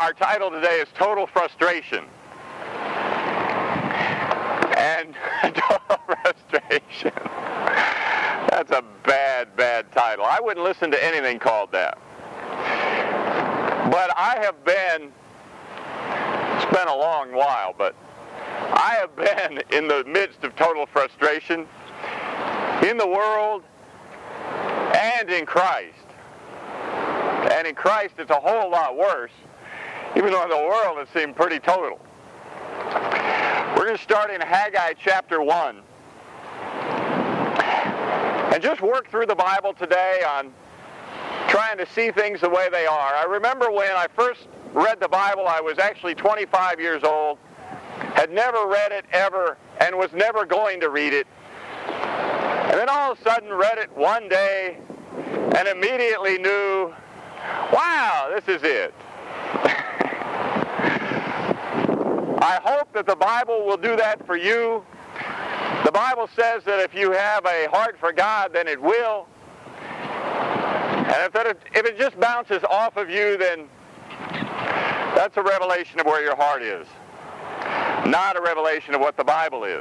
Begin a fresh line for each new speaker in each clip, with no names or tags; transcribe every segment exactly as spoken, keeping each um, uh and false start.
our title today is Total Frustration. And total frustration. That's a bad, bad title. I wouldn't listen to anything called that. But I have been, it's been a long while, but I have been in the midst of total frustration in the world and in Christ. And in Christ it's a whole lot worse, even though in the world it seemed pretty total. We're going to start in Haggai chapter one and just work through the Bible today on trying to see things the way they are. I remember when I first read the Bible, I was actually twenty-five years old, had never read it ever, and was never going to read it. And then all of a sudden read it one day and immediately knew, wow, this is it. I hope that the Bible will do that for you. The Bible says that if you have a heart for God, then it will. And if it, if it just bounces off of you, then that's a revelation of where your heart is, not a revelation of what the Bible is.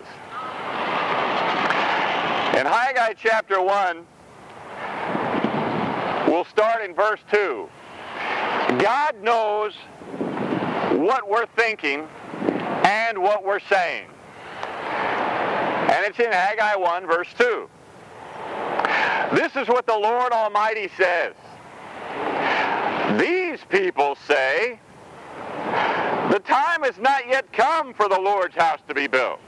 In Haggai chapter one, we'll start in verse two. God knows what we're thinking and what we're saying. And it's in Haggai one, verse two. This is what the Lord Almighty says. These people say, the time has not yet come for the Lord's house to be built.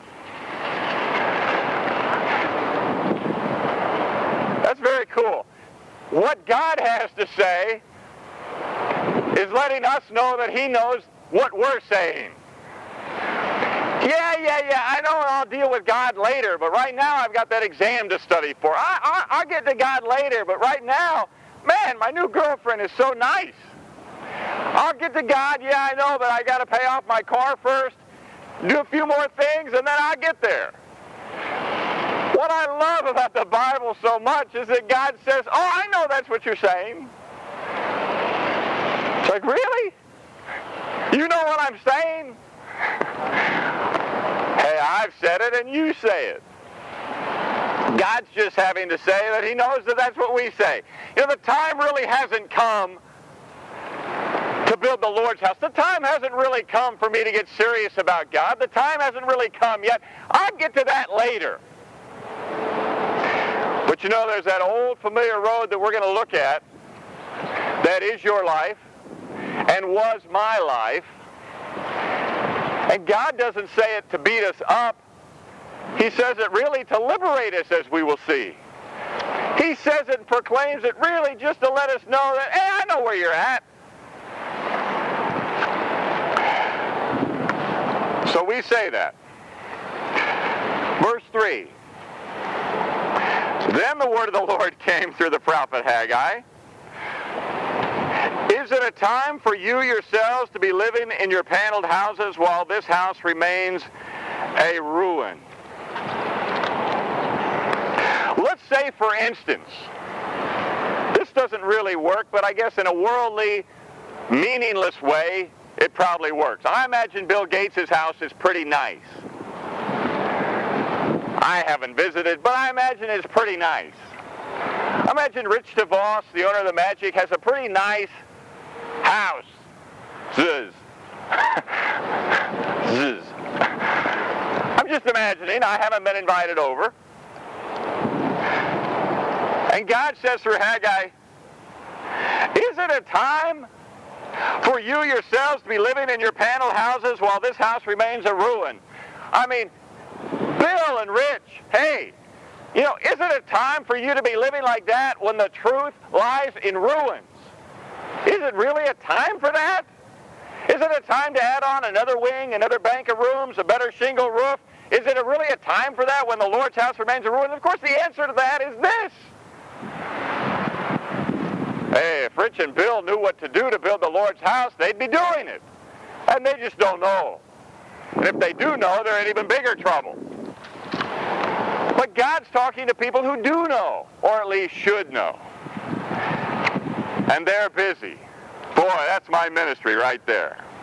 That's very cool. What God has to say is letting us know that He knows what we're saying. Yeah, yeah, yeah, I know I'll deal with God later, but right now I've got that exam to study for. I, I, I'll get to God later, but right now, man, my new girlfriend is so nice. I'll get to God, yeah, I know, but I got to pay off my car first, do a few more things, and then I'll get there. What I love about the Bible so much is that God says, oh, I know that's what you're saying. It's like, really? You know what I'm saying? Hey, I've said it and you say it. God's just having to say that He knows that that's what we say. You know, the time really hasn't come to build the Lord's house. The time hasn't really come for me to get serious about God. The time hasn't really come yet. I'll get to that later. But you know, there's that old familiar road that we're going to look at that is your life and was my life. And God doesn't say it to beat us up. He says it really to liberate us, as we will see. He says it and proclaims it really just to let us know that, hey, I know where you're at. So we say that. Verse three. Then the word of the Lord came through the prophet Haggai. Is it a time for you yourselves to be living in your paneled houses while this house remains a ruin? Let's say, for instance, this doesn't really work, but I guess in a worldly, meaningless way, it probably works. I imagine Bill Gates' house is pretty nice. I haven't visited, but I imagine it's pretty nice. I imagine Rich DeVos, the owner of the Magic, has a pretty nice house. Zzz. Zzz. I'm just imagining. I haven't been invited over. And God says through Haggai, is it a time for you yourselves to be living in your paneled houses while this house remains a ruin? I mean, Bill and Rich, hey, you know, is it a time for you to be living like that when the truth lies in ruins? Is it really a time for that? Is it a time to add on another wing, another bank of rooms, a better shingle roof? Is it a really a time for that when the Lord's house remains a ruin? Of course, the answer to that is this. Hey, if Rich and Bill knew what to do to build the Lord's house, they'd be doing it. And they just don't know. And if they do know, they're in even bigger trouble. But God's talking to people who do know, or at least should know. And they're busy. Boy, that's my ministry right there.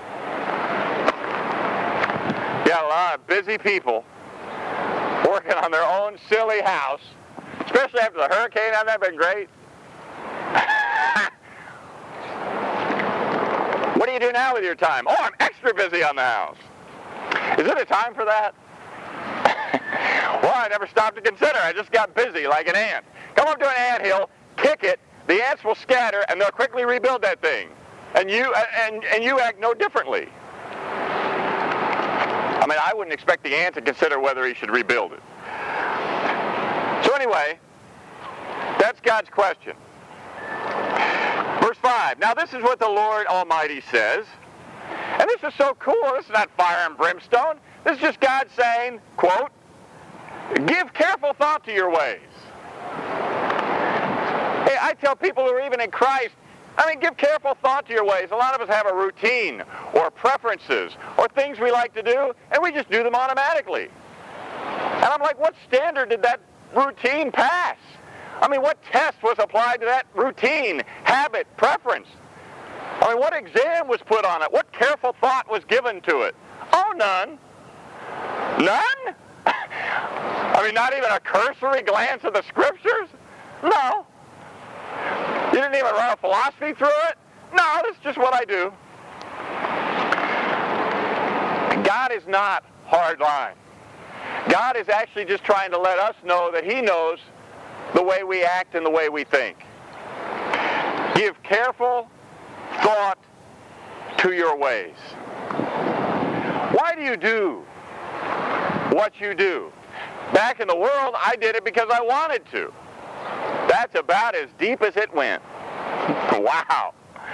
You got a lot of busy people working on their own silly house, especially after the hurricane. Hasn't that been great? What do you do now with your time? Oh, I'm extra busy on the house. Is it a time for that? Well, I never stopped to consider. I just got busy like an ant. Come up to an anthill, kick it, the ants will scatter, and they'll quickly rebuild that thing. And you and, and you act no differently. I mean, I wouldn't expect the ant to consider whether he should rebuild it. So anyway, that's God's question. Verse five. Now this is what the Lord Almighty says. And this is so cool. This is not fire and brimstone. This is just God saying, quote, give careful thought to your ways. Hey, I tell people who are even in Christ, I mean, give careful thought to your ways. A lot of us have a routine or preferences or things we like to do, and we just do them automatically. And I'm like, what standard did that routine pass? I mean, what test was applied to that routine, habit, preference? I mean, what exam was put on it? What careful thought was given to it? Oh, none. None? I mean, not even a cursory glance at the Scriptures? No. You didn't even run a philosophy through it? No, that's just what I do. God is not hard line. God is actually just trying to let us know that He knows the way we act and the way we think. Give careful thought to your ways. Why do you do what you do? Back in the world, I did it because I wanted to. That's about as deep as it went. Wow.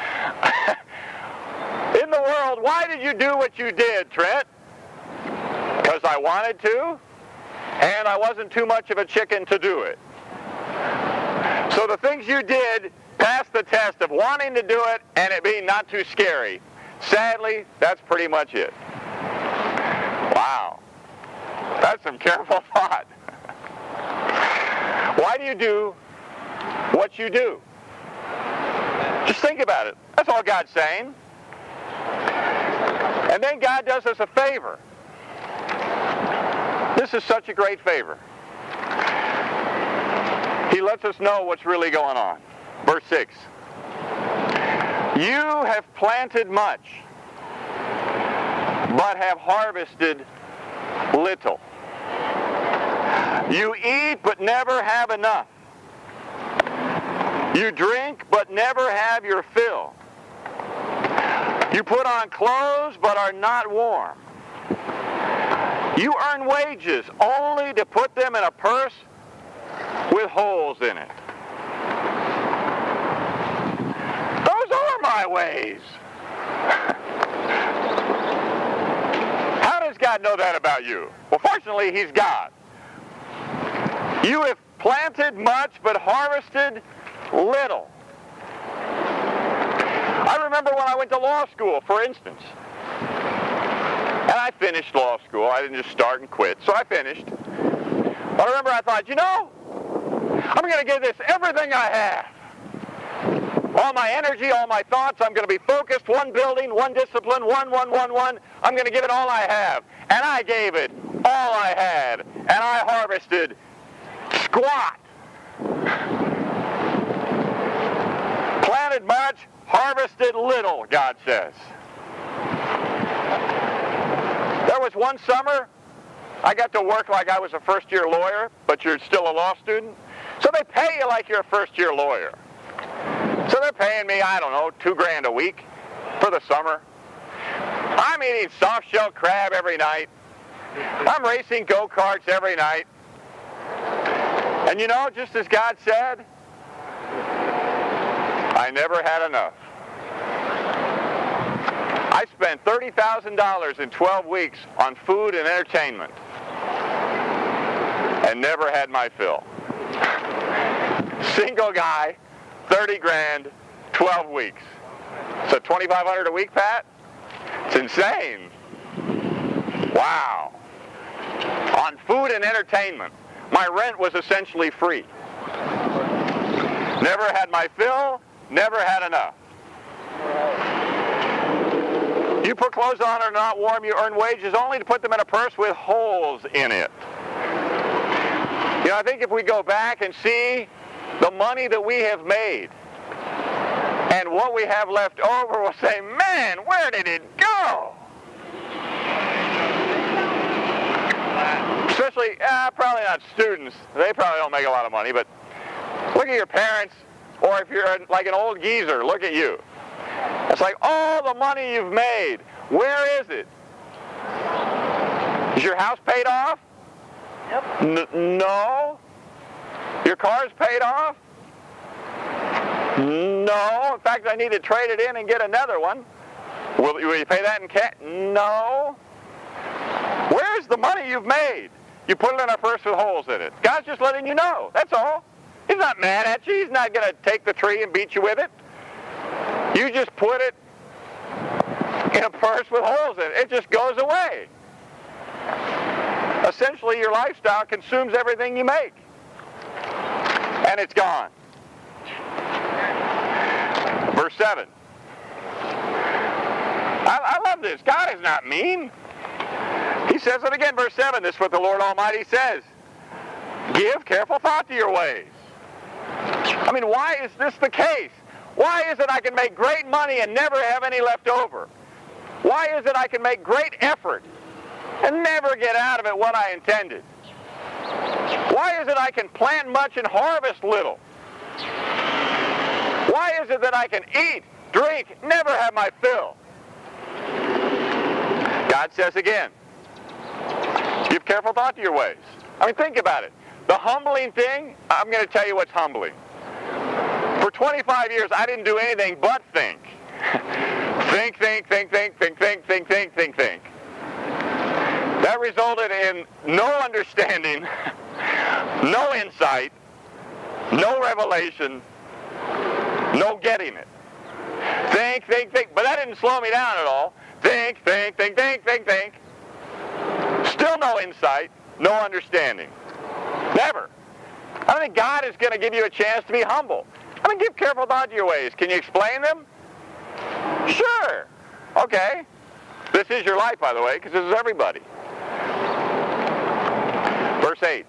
In the world, why did you do what you did, Trent? Because I wanted to, and I wasn't too much of a chicken to do it. So the things you did passed the test of wanting to do it and it being not too scary. Sadly, that's pretty much it. Wow. That's some careful thought. Why do you do what you do? Just think about it. That's all God's saying. And then God does us a favor. This is such a great favor. He lets us know what's really going on. Verse six. You have planted much, but have harvested little. You eat, but never have enough. You drink, but never have your fill. You put on clothes, but are not warm. You earn wages only to put them in a purse with holes in it. Those are my ways. How does God know that about you? Well, fortunately, He's God. You have planted much, but harvested little. I remember when I went to law school, for instance. And I finished law school. I didn't just start and quit. So I finished. But I remember I thought, you know, I'm going to give this everything I have. All my energy, all my thoughts, I'm going to be focused, one building, one discipline, one, one, one, one. I'm going to give it all I have. And I gave it all I had. And I harvested squat. Planted much, harvested little, God says. There was one summer, I got to work like I was a first-year lawyer, but you're still a law student. So they pay you like you're a first-year lawyer. So they're paying me, I don't know, two grand a week for the summer. I'm eating soft-shell crab every night. I'm racing go-karts every night. And you know, just as God said, I never had enough. I spent thirty thousand dollars in twelve weeks on food and entertainment and never had my fill. Single guy, thirty grand, twelve weeks. So twenty-five hundred a week, Pat? It's insane. Wow. On food and entertainment, my rent was essentially free. Never had my fill, never had enough. You You put clothes on that are not warm. You earn wages only to put them in a purse with holes in it. You know, I think if we go back and see the money that we have made and what we have left over, we'll say, man, where did it go? Especially, uh, probably not students. They probably don't make a lot of money, but look at your parents, or if you're like an old geezer, look at you. It's like all the money you've made. Where is it? Is your house paid off?
Yep.
N- no. Your car's paid off? No. In fact, I need to trade it in and get another one. Will, will you pay that in cash? No. Where's the money you've made? You put it in a purse with holes in it. God's just letting you know. That's all. He's not mad at you. He's not going to take the tree and beat you with it. You just put it in a purse with holes in it. It just goes away. Essentially, your lifestyle consumes everything you make. And it's gone. Verse seven. I, I love this. God is not mean. He says it again, verse seven. This is what the Lord Almighty says. Give careful thought to your ways. I mean, why is this the case? Why is it I can make great money and never have any left over? Why is it I can make great effort and never get out of it what I intended? Why is it I can plant much and harvest little? Why is it that I can eat, drink, never have my fill? God says again, give careful thought to your ways. I mean, think about it. The humbling thing, I'm going to tell you what's humbling. For twenty-five years, I didn't do anything but think. think, think, think, think, think, think, think, think, think, think. That resulted in no understanding, no insight, no revelation, no getting it. Think, think, think. But that didn't slow me down at all. Think, think, think, think, think, think. Still no insight, no understanding. Never. I don't think God is going to give you a chance to be humble. I mean, give careful thought to your ways. Can you explain them? Sure. Okay. This is your life, by the way, because this is everybody. Verse eight.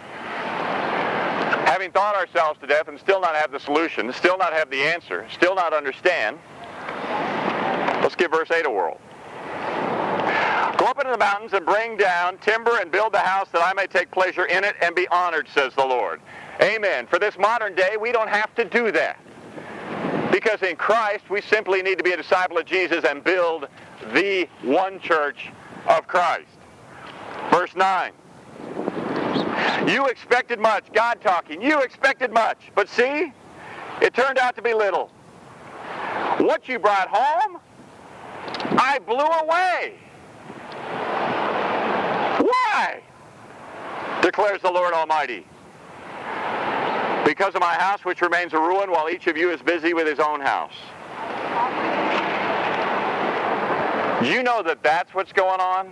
Having thought ourselves to death and still not have the solution, still not have the answer, still not understand, let's give verse eight a whirl. Go up into the mountains and bring down timber and build the house that I may take pleasure in it and be honored, says the Lord. Amen. For this modern day, we don't have to do that. Because in Christ, we simply need to be a disciple of Jesus and build the one church of Christ. Verse nine. You expected much. God talking. You expected much. But see, it turned out to be little. What you brought home, I blew away. Why? Declares the Lord Almighty. Because of my house, which remains a ruin, while each of you is busy with his own house. You know that that's what's going on?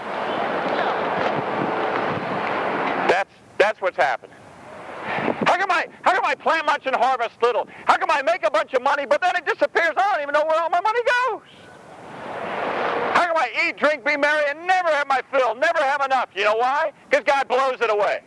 That's, that's what's happening. How come I, how come I plant much and harvest little? How come I make a bunch of money, but then it disappears? I don't even know where all my money goes. How come I eat, drink, be merry, and never have my fill, never have enough? You know why? Because God blows it away.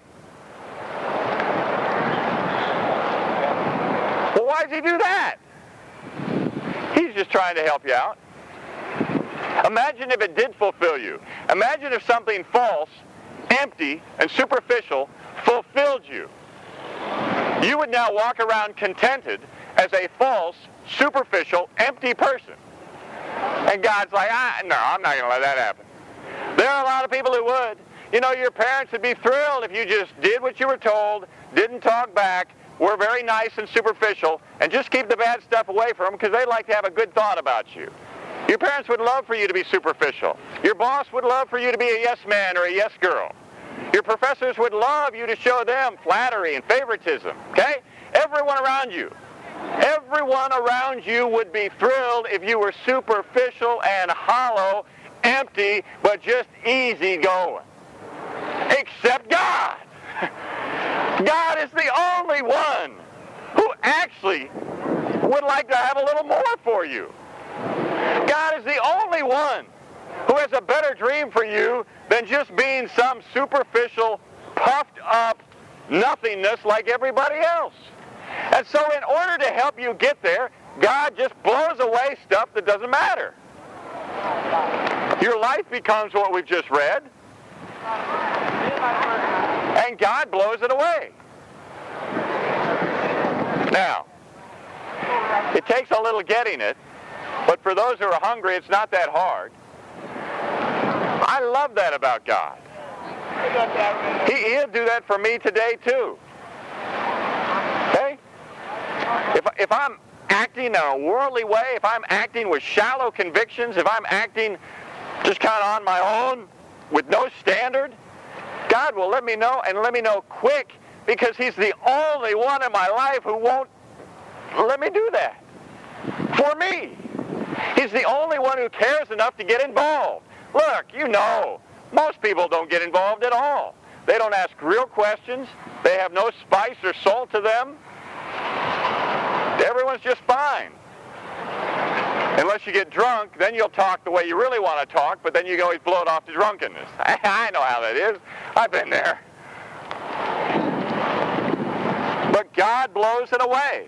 Well, why does he do that? He's just trying to help you out. Imagine if it did fulfill you. Imagine if something false, empty, and superficial fulfilled you. You would now walk around contented as a false, superficial, empty person. And God's like, ah, no, I'm not going to let that happen. There are a lot of people who would. You know, your parents would be thrilled if you just did what you were told, didn't talk back, were very nice and superficial, and just keep the bad stuff away from them because they like to have a good thought about you. Your parents would love for you to be superficial. Your boss would love for you to be a yes man or a yes girl. Your professors would love you to show them flattery and favoritism, okay? Everyone around you. Everyone around you would be thrilled if you were superficial and hollow, empty, but just easy going. Except God. God is the only one who actually would like to have a little more for you. God is the only only one who has a better dream for you than just being some superficial, puffed up nothingness like everybody else. And so in order to help you get there, God just blows away stuff that doesn't matter. Your life becomes what we've just read, and God blows it away. Now, it takes a little getting it, but for those who are hungry, it's not that hard. I love that about God. He, he'll do that for me today, too. Okay? If, if I'm acting in a worldly way, if I'm acting with shallow convictions, if I'm acting just kind of on my own with no standard, God will let me know, and let me know quick, because He's the only one in my life who won't let me do that for me. He's the only one who cares enough to get involved. Look, you know, most people don't get involved at all. They don't ask real questions. They have no spice or salt to them. Everyone's just fine. Unless you get drunk, then you'll talk the way you really want to talk, but then you can always blow it off to drunkenness. I know how that is. I've been there. But God blows it away.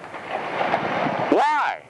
Why?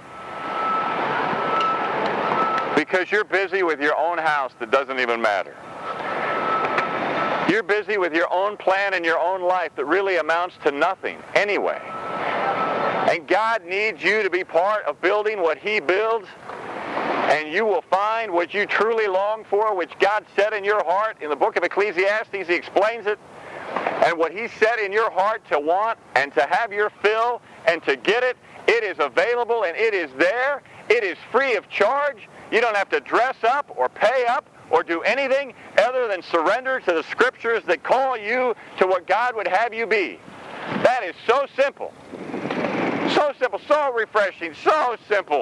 Because you're busy with your own house that doesn't even matter. You're busy with your own plan and your own life that really amounts to nothing anyway. And God needs you to be part of building what He builds, and you will find what you truly long for, which God set in your heart. In the book of Ecclesiastes, He explains it. And what He set in your heart to want and to have your fill and to get it, it is available and it is there. It is free of charge. You don't have to dress up or pay up or do anything other than surrender to the Scriptures that call you to what God would have you be. That is so simple. So simple, so refreshing, so simple.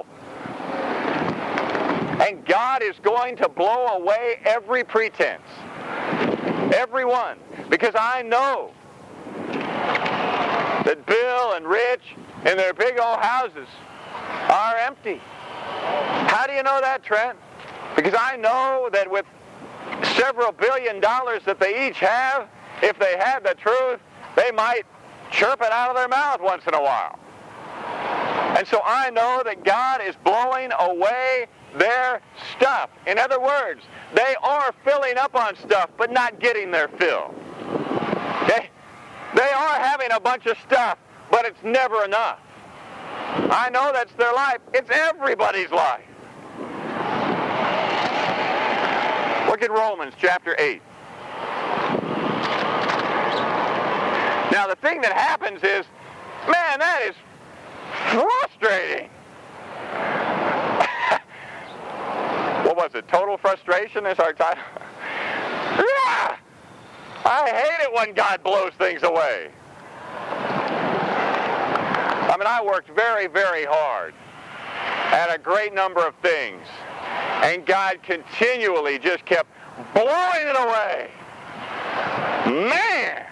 And God is going to blow away every pretense. Every one. Because I know that Bill and Rich and their big old houses are empty. How do you know that, Trent? Because I know that with several billion dollars that they each have, if they had the truth, they might chirp it out of their mouth once in a while. And so I know that God is blowing away their stuff. In other words, they are filling up on stuff, but not getting their fill. They, they are having a bunch of stuff, but it's never enough. I know that's their life. It's everybody's life. Look at Romans chapter eight. Now the thing that happens is, man, that is frustrating. What was it? Total frustration is our title. Yeah! I hate it when God blows things away. I mean, I worked very, very hard at a great number of things, and God continually just kept blowing it away. Man!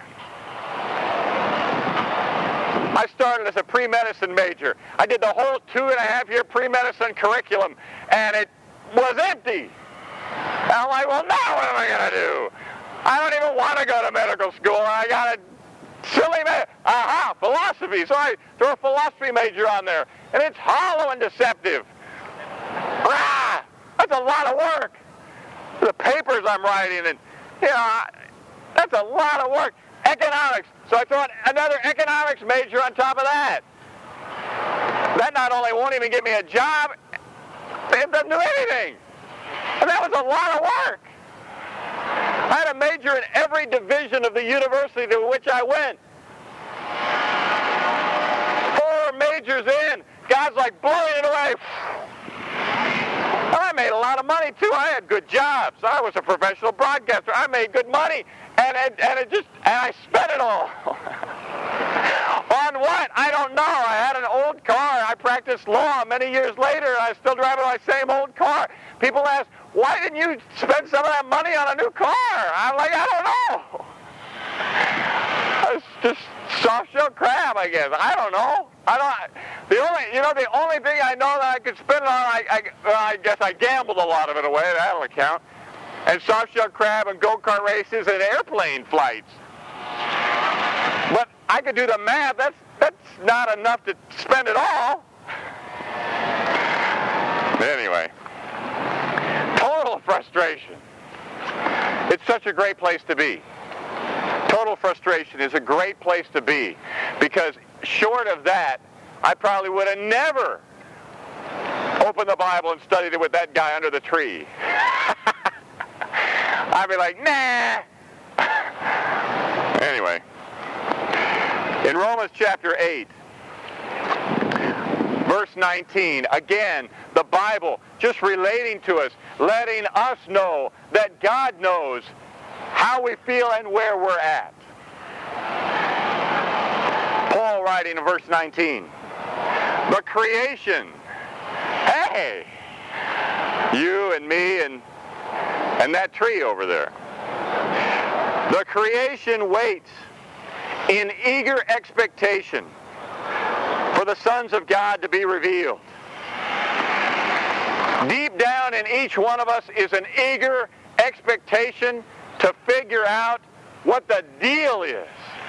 I started as a pre-medicine major. I did the whole two and a half year pre-medicine curriculum, and it was empty. And I'm like, well, now what am I going to do? I don't even want to go to medical school. I got a silly, ma- aha, philosophy. So I threw a philosophy major on there, and it's hollow and deceptive. Ah, that's a lot of work. The papers I'm writing, and you know, that's a lot of work. Economics. So I thought another economics major on top of that. That not only won't even get me a job, it doesn't do anything. And that was a lot of work. I had a major in every division of the university to which I went. Four majors in. God's like blowing it away. And I made a lot of money too. I had good jobs. I was a professional broadcaster. I made good money. And it, and it just, and I spent it all. On what? I don't know. I had an old car. I practiced law many years later, and I still drive my same old car. People ask, why didn't you spend some of that money on a new car? I'm like, I don't know. I was just Soft-shell crab, I guess. I don't know. I don't. The only, you know, the only thing I know that I could spend it on, I, I, well, I guess I gambled a lot of it away. That'll account. And soft-shell crab and go-kart races and airplane flights. But I could do the math. That's that's not enough to spend it all. Anyway, total frustration. It's such a great place to be. Total frustration is a great place to be, because short of that, I probably would have never opened the Bible and studied it with that guy under the tree. I'd be like, nah. Anyway, in Romans chapter eight, verse nineteen, again, the Bible just relating to us, letting us know that God knows how we feel and where we're at. Paul writing in verse nineteen, the creation, hey, you and me and, and that tree over there. The creation waits in eager expectation for the sons of God to be revealed. Deep down in each one of us is an eager expectation to figure out what the deal is.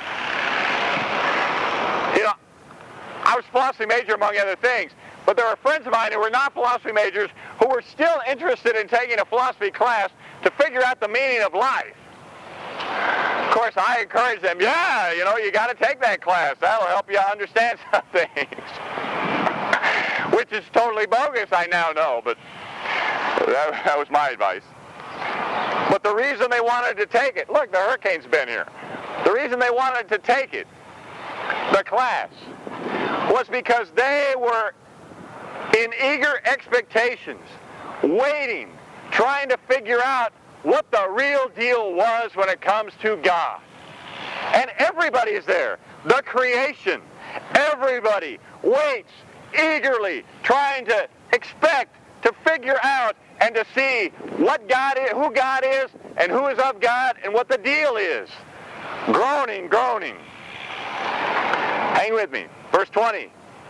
You know, I was a philosophy major among other things, but there were friends of mine who were not philosophy majors who were still interested in taking a philosophy class to figure out the meaning of life. Of course, I encouraged them, yeah, you know, you got to take that class. That'll help you understand some things. Which is totally bogus, I now know, but that, that was my advice. But the reason they wanted to take it, look, the hurricane's been here. The reason they wanted to take it, the class, was because they were in eager expectations, waiting, trying to figure out what the real deal was when it comes to God. And everybody is there. The creation. Everybody waits eagerly, trying to expect, to figure out, and to see what God is, who God is, and who is of God, and what the deal is. Groaning, groaning. Hang with me. Verse twenty.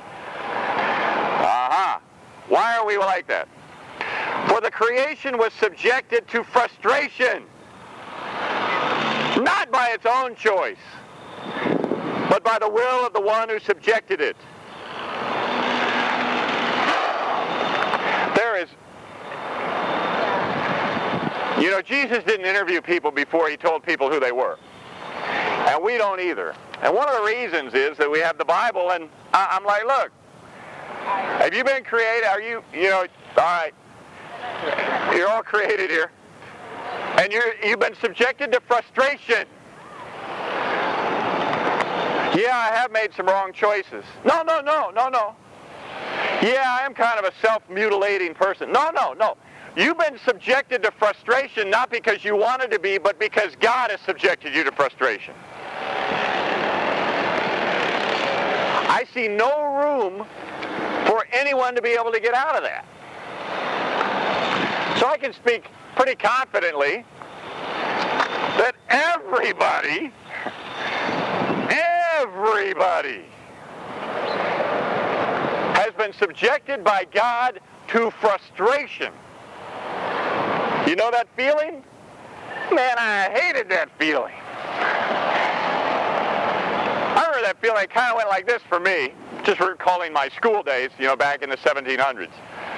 Aha. Why are we like that? For the creation was subjected to frustration, not by its own choice, but by the will of the one who subjected it. There is, you know, Jesus didn't interview people before he told people who they were. And we don't either. And one of the reasons is that we have the Bible, and I, I'm like, look, have you been created? Are you, you know, all right, you're all created here. And you're, you've been subjected to frustration. Yeah, I have made some wrong choices. No, no, no, no, no. Yeah, I am kind of a self-mutilating person. No, no, no. You've been subjected to frustration not because you wanted to be, but because God has subjected you to frustration. I see no room for anyone to be able to get out of that. So I can speak pretty confidently that everybody, everybody has been subjected by God to frustration. You know that feeling? Man, I hated that feeling. I remember that feeling. It kind of went like this for me, just recalling my school days, you know, back in the seventeen hundreds.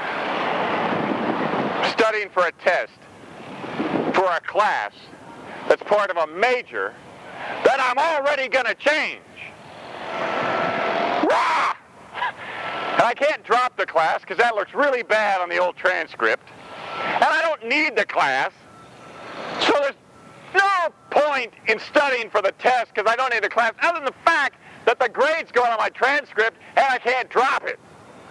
Studying for a test, for a class that's part of a major that I'm already going to change. Rah! And I can't drop the class because that looks really bad on the old transcript. And I don't need the class. So there's no point in studying for the test because I don't need the class, other than the fact that the grade's going on my transcript and I can't drop it.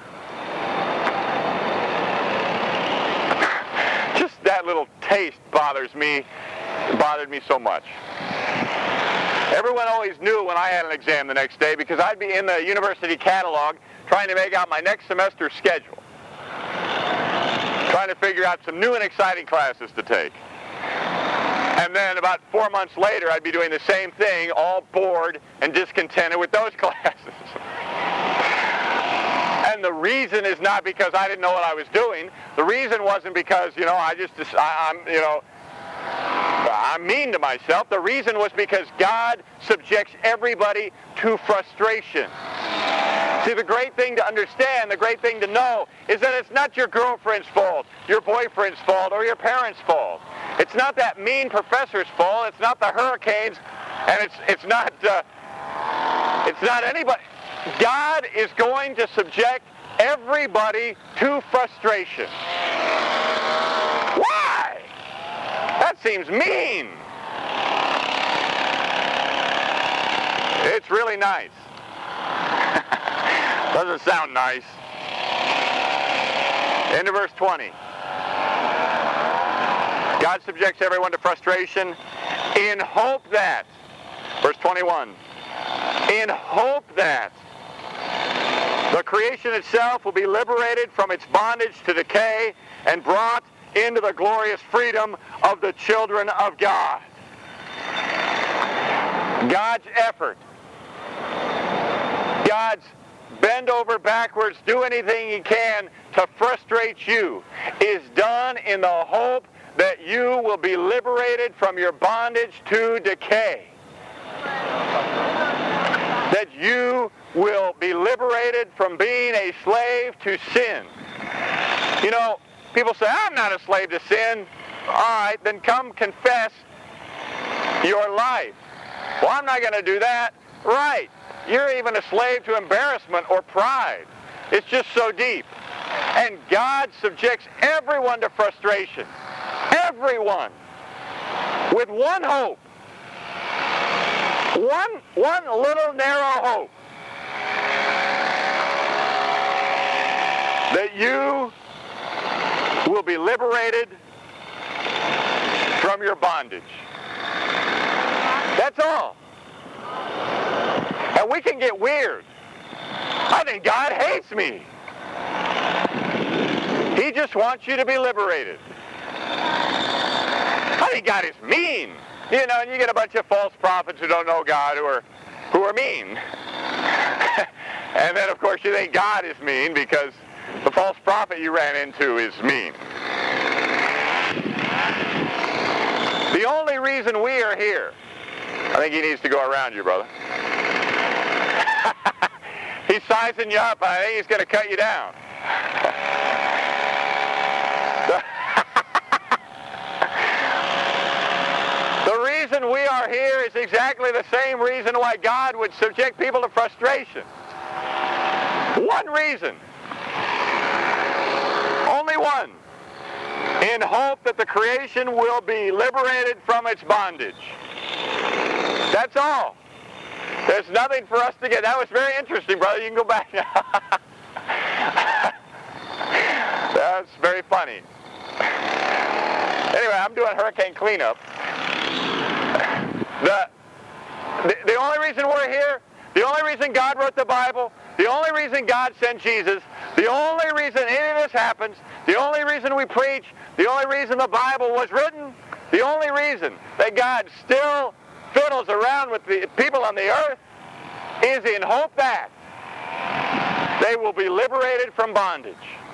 Just that little taste bothers me, bothered me so much. Everyone always knew when I had an exam the next day because I'd be in the university catalog trying to make out my next semester's schedule. Trying to figure out some new and exciting classes to take. And And then about four months later, I'd be doing the same thing, all bored and discontented with those classes. And the reason is not because I didn't know what I was doing. The reason wasn't because, you know, I just, I, I'm, you know, I'm mean to myself. The reason was because God subjects everybody to frustration. See, the great thing to understand, the great thing to know, is that it's not your girlfriend's fault, your boyfriend's fault, or your parents' fault. It's not that mean professor's fault. It's not the hurricanes, and it's it's not uh, it's not anybody. God is going to subject everybody to frustration. Why? That seems mean. It's really nice. Doesn't sound nice. Into verse twenty. God subjects everyone to frustration in hope that, verse twenty-one, in hope that the creation itself will be liberated from its bondage to decay and brought into the glorious freedom of the children of God. God's effort, God's bend over backwards, do anything he can to frustrate you, is done in the hope that you will be liberated from your bondage to decay. That you will be liberated from being a slave to sin. You know, people say, I'm not a slave to sin. All right, then come confess your life. Well, I'm not going to do that. Right. You're even a slave to embarrassment or pride. It's just so deep. And God subjects everyone to frustration. Everyone. With one hope. One, one little narrow hope. That you will be liberated from your bondage. That's all. And we can get weird. I think God hates me. He just wants you to be liberated. I think God is mean. You know, and you get a bunch of false prophets who don't know God who are who are mean. And then, of course, you think God is mean because the false prophet you ran into is mean. The only reason we are here, I think he needs to go around you, brother. He's sizing you up. I think he's going to cut you down. The reason we are here is exactly the same reason why God would subject people to frustration. One reason. Only one. In hope that the creation will be liberated from its bondage. That's all. There's nothing for us to get. That was very interesting, brother. You can go back now. That's very funny. Anyway, I'm doing hurricane cleanup. The, the, the only reason we're here, the only reason God wrote the Bible, the only reason God sent Jesus, the only reason any of this happens, the only reason we preach, the only reason the Bible was written, the only reason that God still fiddles around with the people on the earth is in hope that they will be liberated from bondage.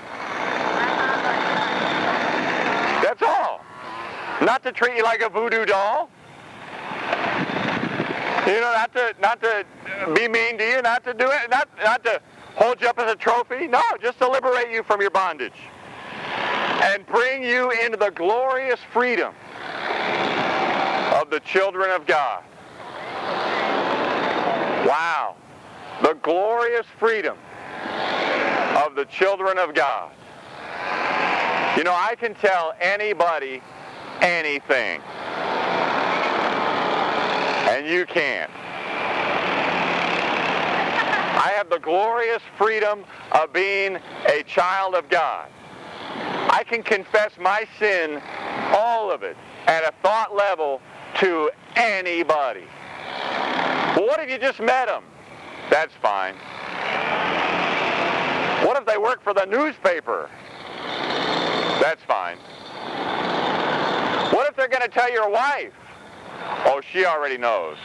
That's all. Not to treat you like a voodoo doll. You know, not to not to be mean to you, not to do it, not not to hold you up as a trophy. No, just to liberate you from your bondage and bring you into the glorious freedom of the children of God. Wow. The glorious freedom of the children of God. You know, I can tell anybody anything. And you can't. I have the glorious freedom of being a child of God. I can confess my sin, all of it, at a thought level to anybody. Well, what if you just met them? That's fine. What if they work for the newspaper? That's fine. What if they're going to tell your wife? Oh, she already knows.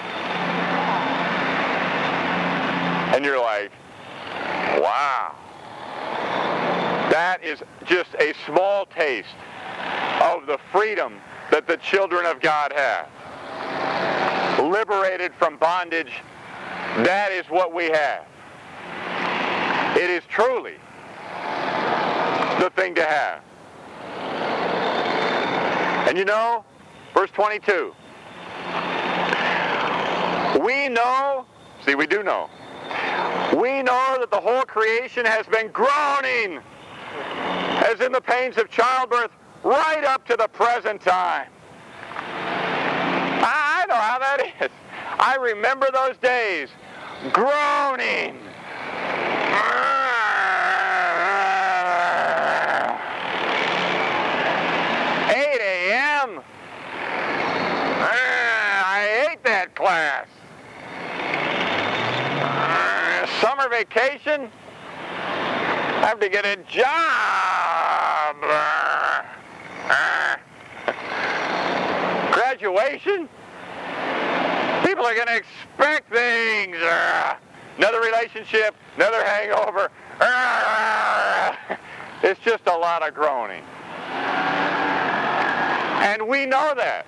And you're like, wow. That is just a small taste of the freedom that the children of God have. Liberated from bondage, that is what we have. It is truly the thing to have. And you know, verse twenty-two, we know, see we do know, we know that the whole creation has been groaning, as in the pains of childbirth, right up to the present time. I know how that is. I remember those days, groaning. eight a.m. I hate that class. Summer vacation, I have to get a job. Graduation, people are going to expect things. Another relationship, another hangover. It's just a lot of groaning. And we know that.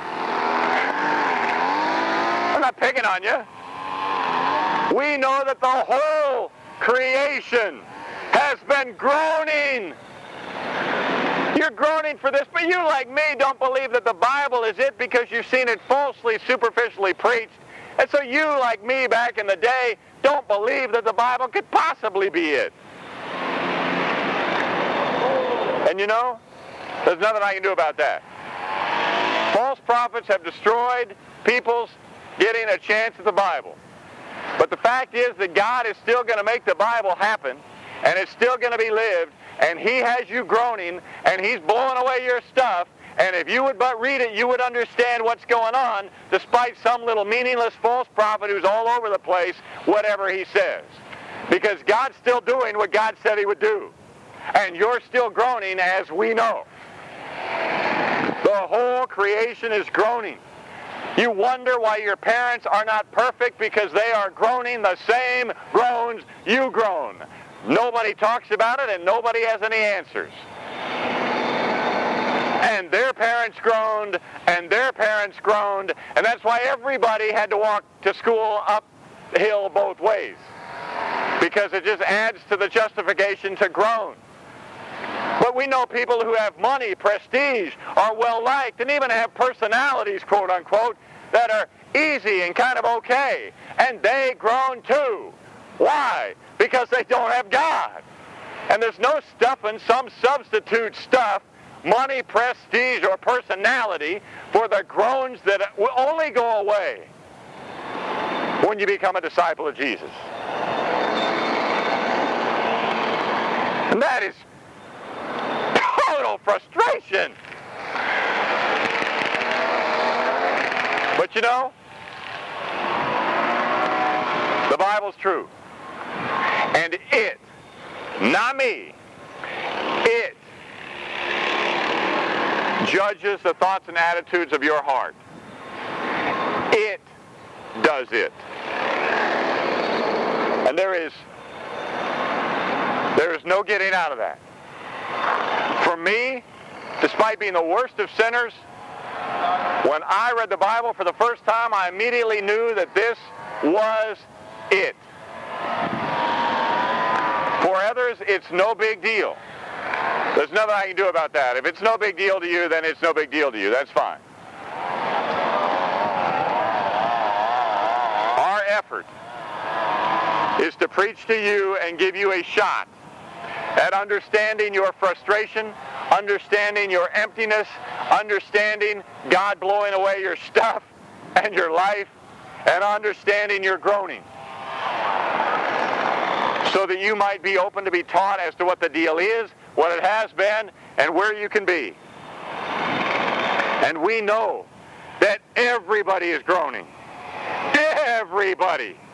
I'm not picking on you. We know that the whole creation has been groaning. You're groaning for this, but you, like me, don't believe that the Bible is it because you've seen it falsely, superficially preached. And so you, like me back in the day, don't believe that the Bible could possibly be it. And you know, there's nothing I can do about that. False prophets have destroyed people's getting a chance at the Bible. But the fact is that God is still going to make the Bible happen, and it's still going to be lived, and He has you groaning, and He's blowing away your stuff, and if you would but read it, you would understand what's going on, despite some little meaningless false prophet who's all over the place, whatever he says. Because God's still doing what God said He would do. And you're still groaning, as we know. The whole creation is groaning. You wonder why your parents are not perfect because they are groaning the same groans you groan. Nobody talks about it and nobody has any answers. And their parents groaned, and their parents groaned, and that's why everybody had to walk to school uphill both ways. Because it just adds to the justification to groan. But we know people who have money, prestige, are well-liked, and even have personalities, quote-unquote, that are easy and kind of okay. And they groan too. Why? Because they don't have God. And there's no stuffing some substitute stuff, money, prestige, or personality, for the groans that will only go away when you become a disciple of Jesus. And that is total frustration. But you know, the Bible's true. And it, not me, it judges the thoughts and attitudes of your heart. It does it. And there is there is no getting out of that. For me, despite being the worst of sinners, when I read the Bible for the first time, I immediately knew that this was it. For others, it's no big deal. There's nothing I can do about that. If it's no big deal to you, then it's no big deal to you. That's fine. Our effort is to preach to you and give you a shot at understanding your frustration, understanding your emptiness, understanding God blowing away your stuff and your life, and understanding your groaning, so that you might be open to be taught as to what the deal is, what it has been, and where you can be. And we know that everybody is groaning. Everybody.